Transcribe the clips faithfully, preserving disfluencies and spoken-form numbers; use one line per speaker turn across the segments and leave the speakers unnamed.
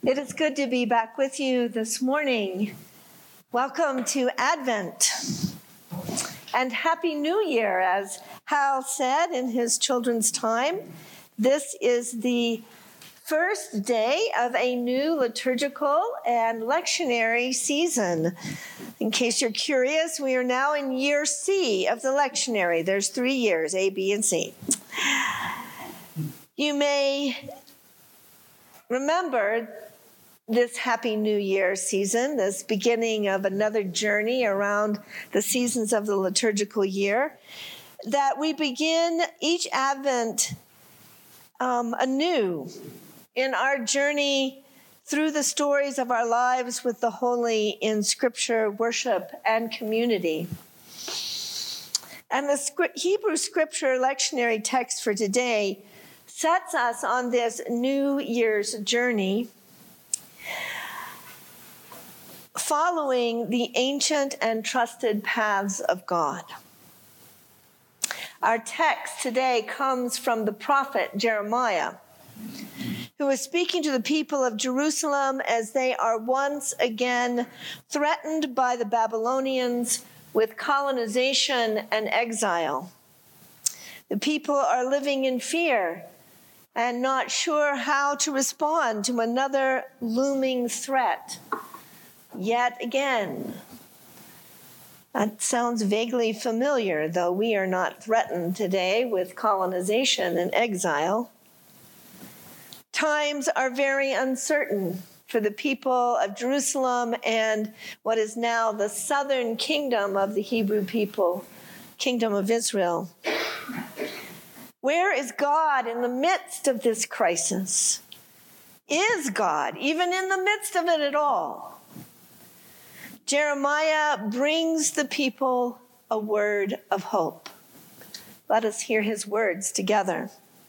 It is good to be back with you this morning. Welcome to Advent and Happy New Year, as Hal said in his children's time. This is the first day of a new liturgical and lectionary season. In case you're curious, we are now in year C of the lectionary. There's three years, A, B, and C. You may remember this Happy New Year season, this beginning of another journey around the seasons of the liturgical year, that we begin each Advent um, anew in our journey through the stories of our lives with the holy in Scripture, worship, and community. And the Hebrew Scripture lectionary text for today sets us on this New Year's journey, following the ancient and trusted paths of God. Our text today comes from the prophet Jeremiah, who is speaking to the people of Jerusalem as they are once again threatened by the Babylonians with colonization and exile. The people are living in fear and not sure how to respond to another looming threat. Yet again, that sounds vaguely familiar, though we are not threatened today with colonization and exile. Times are very uncertain for the people of Jerusalem and what is now the southern kingdom of the Hebrew people, kingdom of Israel. Where is God in the midst of this crisis? Is God even in the midst of it at all? Jeremiah brings the people a word of hope. Let us hear his words together.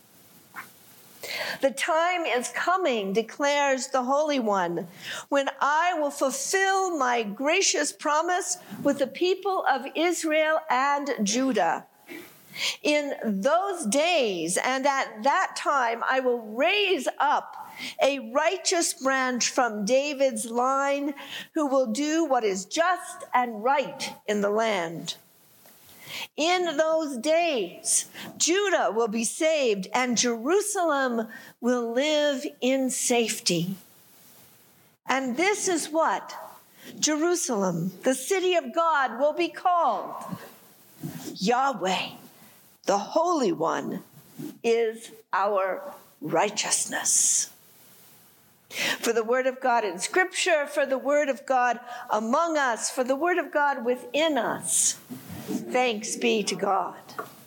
The time is coming, declares the Holy One, when I will fulfill my gracious promise with the people of Israel and Judah. In those days and at that time, I will raise up a righteous branch from David's line who will do what is just and right in the land. In those days, Judah will be saved and Jerusalem will live in safety. And this is what Jerusalem, the city of God, will be called. Yahweh, the Holy One, is our righteousness. For the word of God in Scripture, for the word of God among us, for the word of God within us, thanks be to God.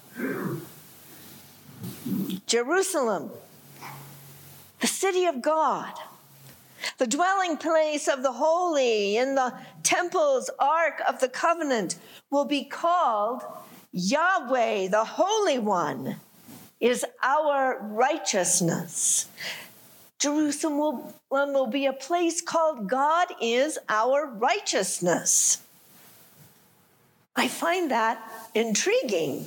Jerusalem, the city of God, the dwelling place of the holy in the temple's ark of the covenant, will be called Yahweh, the Holy One, is our righteousness. Jerusalem will, will be a place called God is our righteousness. I find that intriguing.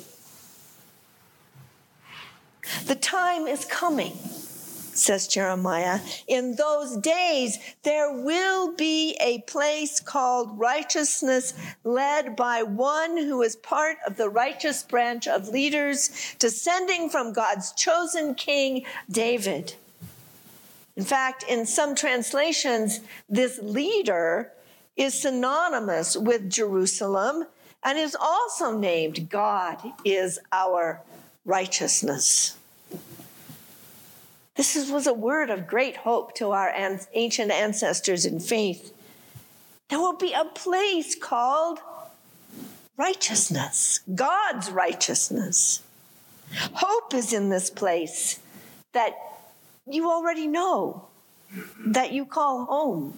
The time is coming, says Jeremiah. In those days, there will be a place called righteousness, led by one who is part of the righteous branch of leaders, descending from God's chosen king, David. In fact, in some translations, this leader is synonymous with Jerusalem and is also named God is our righteousness. This was a word of great hope to our ancient ancestors in faith. There will be a place called righteousness, God's righteousness. Hope is in this place that you already know, that you call home.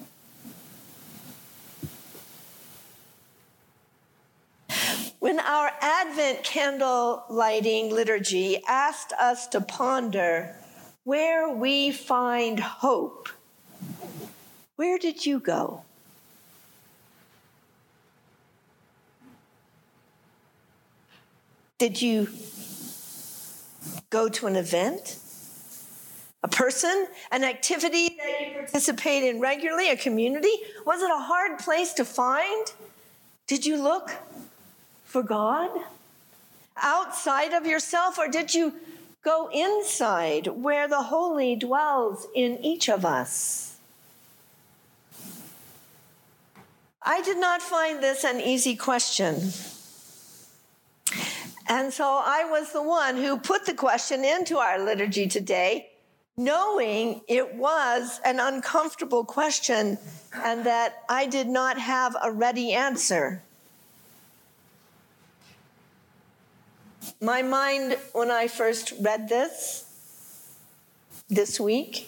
When our Advent candle lighting liturgy asked us to ponder where we find hope, where did you go? Did you go to an event? A person, an activity that you participate in regularly, a community? Was it a hard place to find? Did you look for God outside of yourself, or did you go inside where the holy dwells in each of us? I did not find this an easy question. And so I was the one who put the question into our liturgy today, knowing it was an uncomfortable question and that I did not have a ready answer. My mind, when I first read this, this week,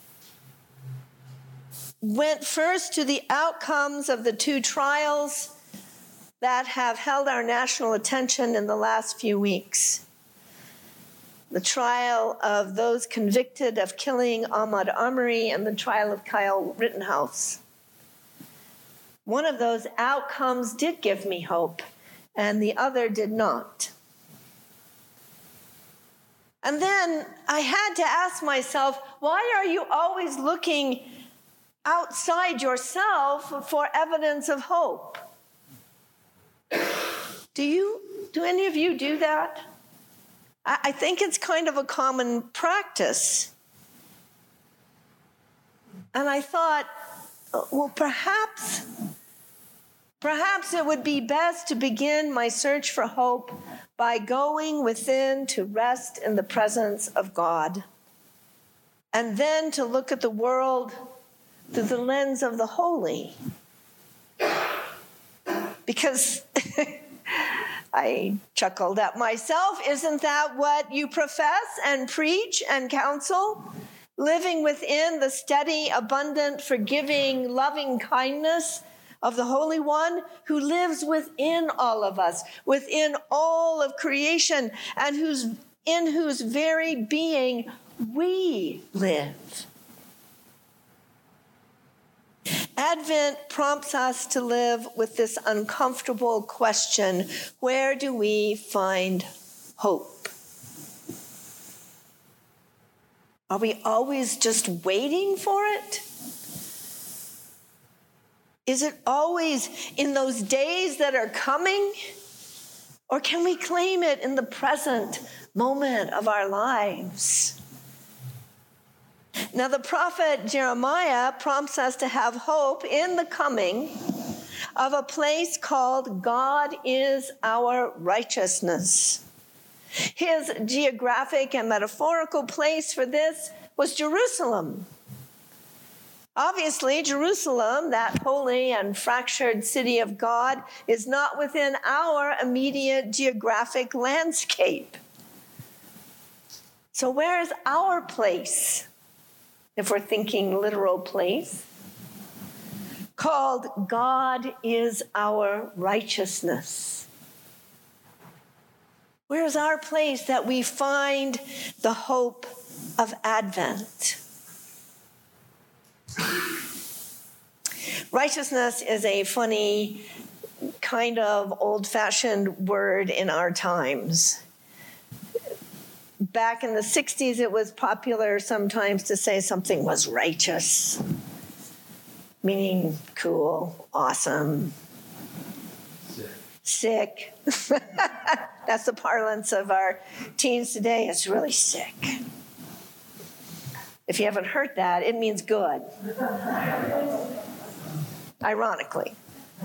went first to the outcomes of the two trials that have held our national attention in the last few weeks. The trial of those convicted of killing Ahmaud Arbery and the trial of Kyle Rittenhouse. One of those outcomes did give me hope, and the other did not. And then I had to ask myself, why are you always looking outside yourself for evidence of hope? Do you, do any of you do that? I think it's kind of a common practice. And I thought, well, perhaps, perhaps it would be best to begin my search for hope by going within to rest in the presence of God, and then to look at the world through the lens of the holy. Because I chuckled at myself. Isn't that what you profess and preach and counsel? Living within the steady, abundant, forgiving, loving kindness of the Holy One who lives within all of us, within all of creation, and whose, in whose very being we live. Advent prompts us to live with this uncomfortable question: where do we find hope? Are we always just waiting for it? Is it always in those days that are coming? Or can we claim it in the present moment of our lives? Now, the prophet Jeremiah prompts us to have hope in the coming of a place called God is our righteousness. His geographic and metaphorical place for this was Jerusalem. Obviously, Jerusalem, that holy and fractured city of God, is not within our immediate geographic landscape. So where is our place? If we're thinking literal place, called God is our righteousness. Where is our place that we find the hope of Advent? Righteousness is a funny, kind of old-fashioned word in our times. Back in the sixties, it was popular sometimes to say something was righteous, meaning cool, awesome, sick. sick. That's the parlance of our teens today. It's really sick. If you haven't heard that, it means good. Ironically.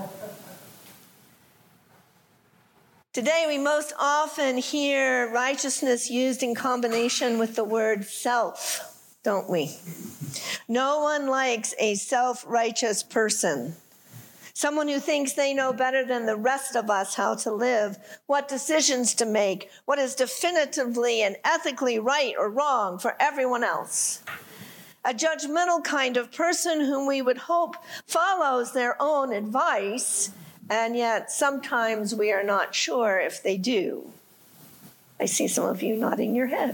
Today, we most often hear righteousness used in combination with the word self, don't we? No one likes a self-righteous person, someone who thinks they know better than the rest of us how to live, what decisions to make, what is definitively and ethically right or wrong for everyone else. A judgmental kind of person whom we would hope follows their own advice, and yet sometimes we are not sure if they do. I see some of you nodding your head.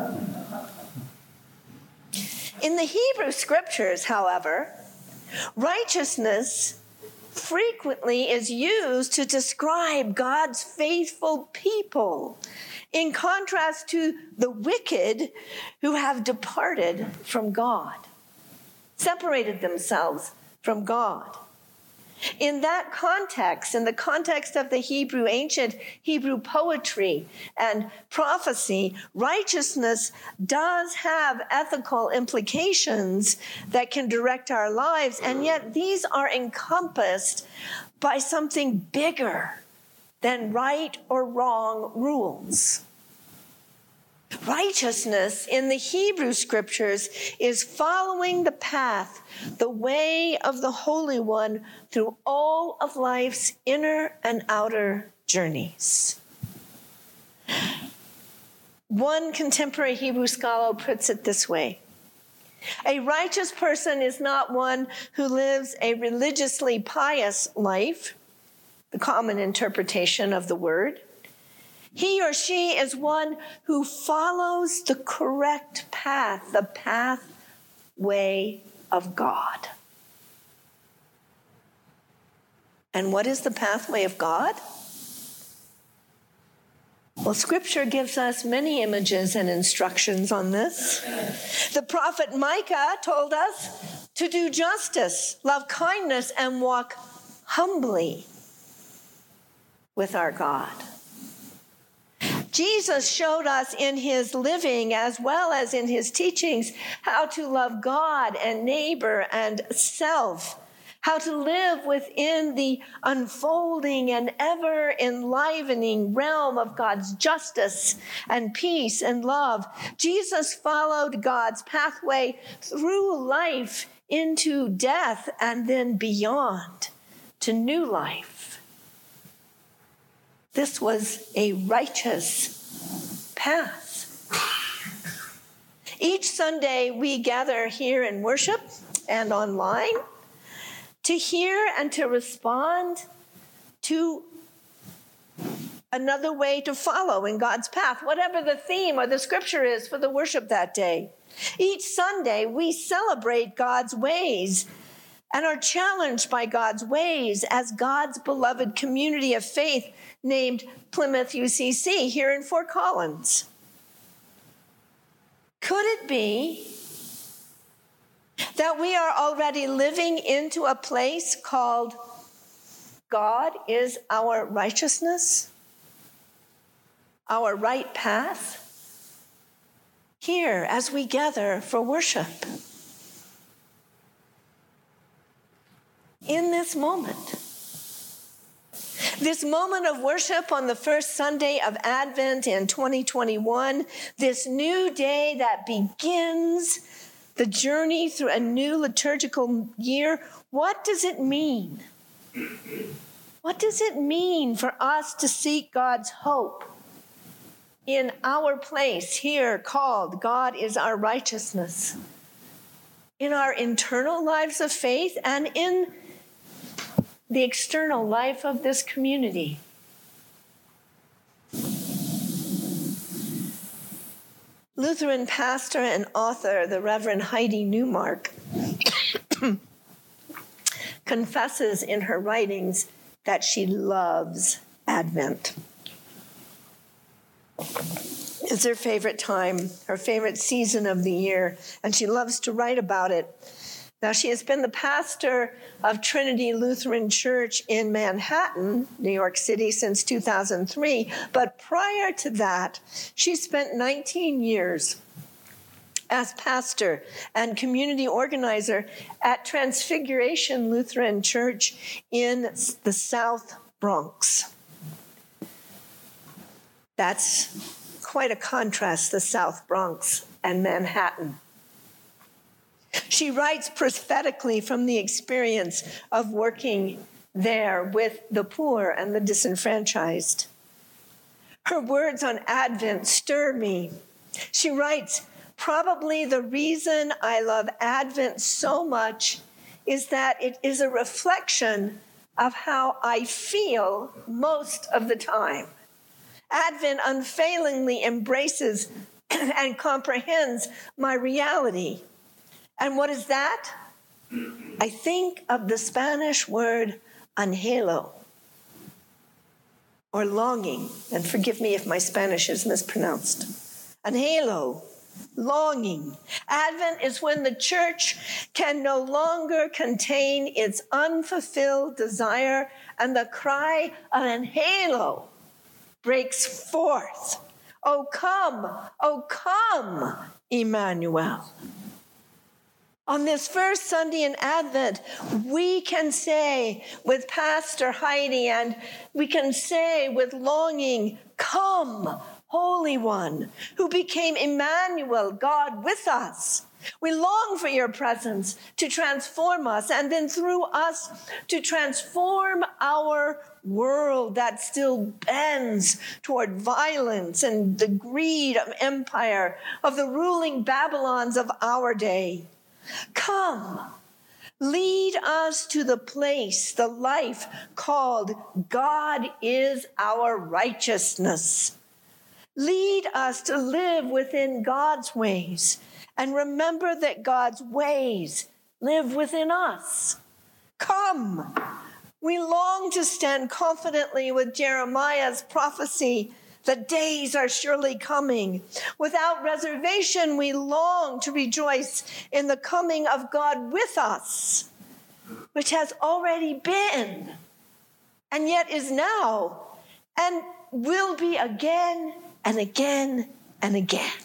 In the Hebrew scriptures, however, righteousness frequently is used to describe God's faithful people in contrast to the wicked who have departed from God, separated themselves from God. In that context, in the context of the Hebrew, ancient Hebrew poetry and prophecy, righteousness does have ethical implications that can direct our lives, and yet these are encompassed by something bigger than right or wrong rules. Righteousness in the Hebrew scriptures is following the path, the way of the Holy One through all of life's inner and outer journeys. One contemporary Hebrew scholar puts it this way: a righteous person is not one who lives a religiously pious life, the common interpretation of the word. He or she is one who follows the correct path, the pathway of God. And what is the pathway of God? Well, Scripture gives us many images and instructions on this. The prophet Micah told us to do justice, love kindness, and walk humbly with our God. Jesus showed us in his living as well as in his teachings how to love God and neighbor and self, how to live within the unfolding and ever enlivening realm of God's justice and peace and love. Jesus followed God's pathway through life into death and then beyond to new life. This was a righteous path. Each Sunday, we gather here in worship and online to hear and to respond to another way to follow in God's path, whatever the theme or the scripture is for the worship that day. Each Sunday, we celebrate God's ways and are challenged by God's ways as God's beloved community of faith named Plymouth U C C here in Fort Collins. Could it be that we are already living into a place called God is our righteousness, our right path, here as we gather for worship? In this moment, this moment of worship on the first Sunday of Advent in twenty twenty-one, this new day that begins the journey through a new liturgical year, what does it mean? What does it mean for us to seek God's hope in our place here called God is our righteousness, in our internal lives of faith and in the external life of this community? Lutheran pastor and author, the Reverend Heidi Newmark, confesses in her writings that she loves Advent. It's her favorite time, her favorite season of the year, and she loves to write about it. Now, she has been the pastor of Trinity Lutheran Church in Manhattan, New York City, since two thousand three. But prior to that, she spent nineteen years as pastor and community organizer at Transfiguration Lutheran Church in the South Bronx. That's quite a contrast, the South Bronx and Manhattan. She writes prophetically from the experience of working there with the poor and the disenfranchised. Her words on Advent stir me. She writes, "Probably the reason I love Advent so much is that it is a reflection of how I feel most of the time. Advent unfailingly embraces and comprehends my reality. And what is that? I think of the Spanish word angelo, or longing, and forgive me if my Spanish is mispronounced. Anhelo, longing. Advent is when the church can no longer contain its unfulfilled desire, and the cry of anhelo breaks forth. Oh, come, oh, come, Emmanuel. On this first Sunday in Advent, we can say with Pastor Heidi, and we can say with longing, come, Holy One, who became Emmanuel, God with us. We long for your presence to transform us, and then through us to transform our world that still bends toward violence and the greed of empire, of the ruling Babylons of our day. Come, lead us to the place, the life called God is our righteousness. Lead us to live within God's ways and remember that God's ways live within us. Come, we long to stand confidently with Jeremiah's prophecy. The days are surely coming. Without reservation, we long to rejoice in the coming of God with us, which has already been, and yet is now, and will be again and again and again.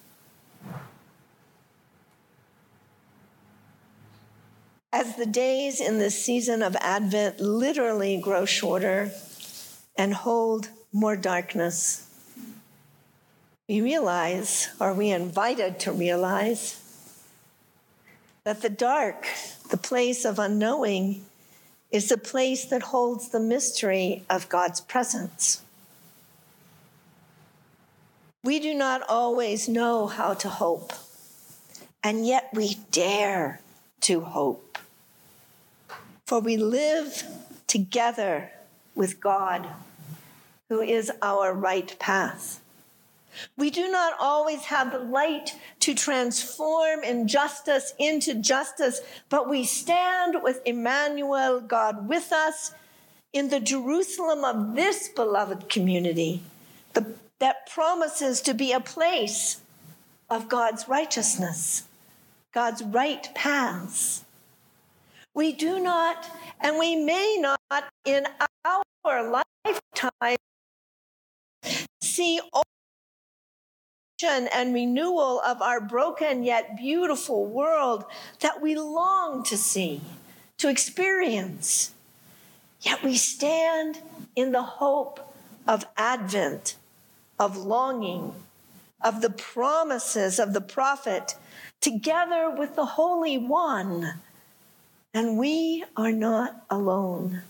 As the days in this season of Advent literally grow shorter and hold more darkness, we realize, or we are invited to realize, that the dark, the place of unknowing, is the place that holds the mystery of God's presence. We do not always know how to hope, and yet we dare to hope. For we live together with God, who is our right path. We do not always have the light to transform injustice into justice, but we stand with Emmanuel, God with us, in the Jerusalem of this beloved community, the, that promises to be a place of God's righteousness, God's right paths. We do not, and we may not in our lifetime see all and renewal of our broken yet beautiful world that we long to see, to experience. Yet we stand in the hope of Advent, of longing, of the promises of the prophet, together with the Holy One. And we are not alone.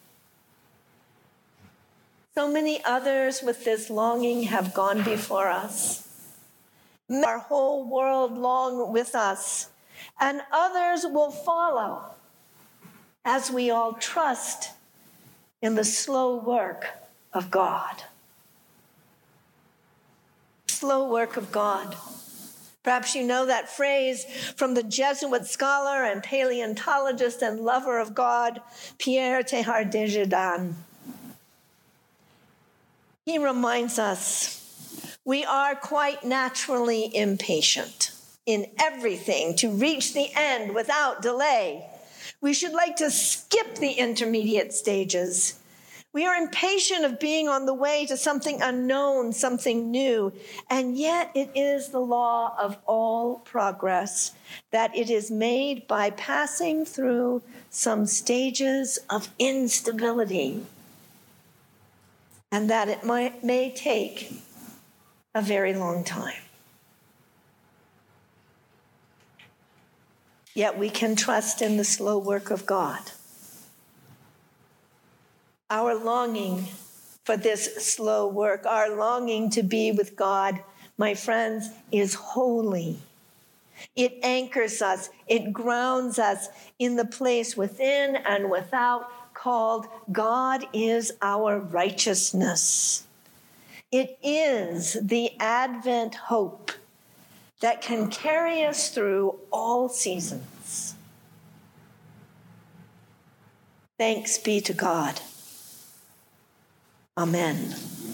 So many others with this longing have gone before us. Our whole world long with us, and others will follow as we all trust in the slow work of God. Slow work of God. Perhaps you know that phrase from the Jesuit scholar and paleontologist and lover of God, Pierre Teilhard de Chardin. He reminds us we are quite naturally impatient in everything to reach the end without delay. We should like to skip the intermediate stages. We are impatient of being on the way to something unknown, something new, and yet it is the law of all progress that it is made by passing through some stages of instability, and that it might, may take a very long time. Yet we can trust in the slow work of God. Our longing for this slow work, our longing to be with God, my friends, is holy. It anchors us, it grounds us in the place within and without called God is our righteousness. It is the Advent hope that can carry us through all seasons. Thanks be to God. Amen.